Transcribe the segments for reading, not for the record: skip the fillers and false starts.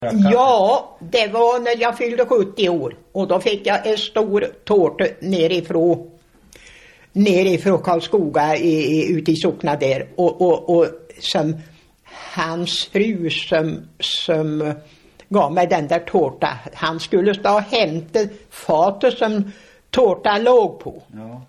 Ja, det var när jag fyllde 70 år. Och då fick jag en stor tårta nerifrån Karlskoga ute i Sockna där. Och som hans fru som gav mig den där tårta. Han skulle stå och hämta fatet som tårta låg på. Ja.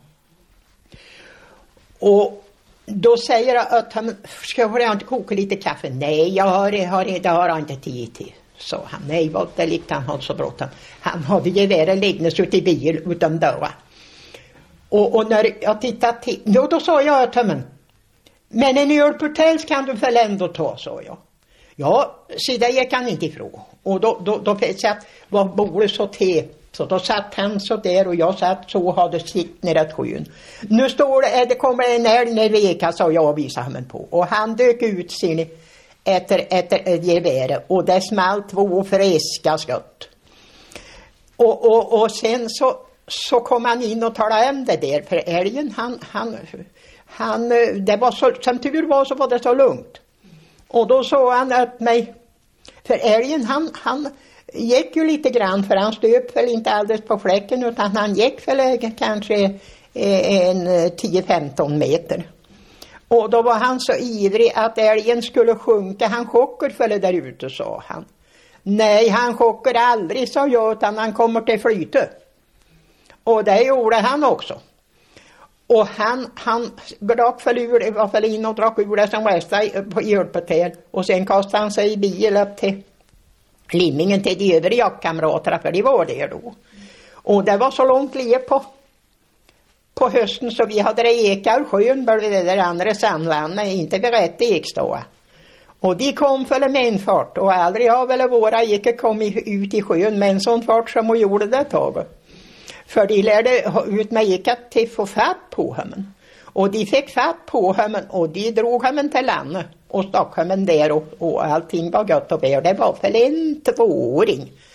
Och då säger jag att han, ska jag inte koka lite kaffe? Nej, det har jag inte tid till. Så han, nej, vad det likte han så bråttom. Han hade geväret liggandes ute i bil utan dörra. Och när jag tittade till, då sa jag till honom, men en ölportäls kan du väl ändå ta, sa jag. Ja, så det gick han inte ifrån. Och då fick jag att var bordet så te. Så då satt han så där och jag satt så och hade sitt ner ett skyn. Nu står det kommer en älg ner veka, sa jag och visade honom på. Och han dök ut sin efter geväret och det smalt 2 friska skott. Och sen så kom han in och talade om det där. För älgen han det var så, som tur var det så lugnt. Och då sa han att mig, för älgen han gick ju lite grann, för han stöp väl inte alldeles på fläcken, utan han gick väl kanske en 10-15 meter. Och då var han så ivrig att älgen skulle sjunka. Han chockar för det där ute, sa han. Nej, han chockar aldrig, sa jag, utan han kommer till flyte. Och det gjorde han också. Och han drack för ur, var för in och drack ur det som restade på hjälpetel. Och sen kastade han sig i bil upp till Limningen till de övriga jaktkamraterna, för de var där då. Och det var så långt liv på hösten så vi hade ekar ur sjön bredvid det där andra sandvannet, inte vid rätt ekståa. Och de kom för med en fart och aldrig har väl våra ekar kommit ut i sjön med en sån fart som de gjorde det taget. För de lärde ut med ekar till få fatt på honom. Och de fick fatt på honom och de drog honom till landet och stack honom där och allting var gott och väl. Det var för en 2-åring.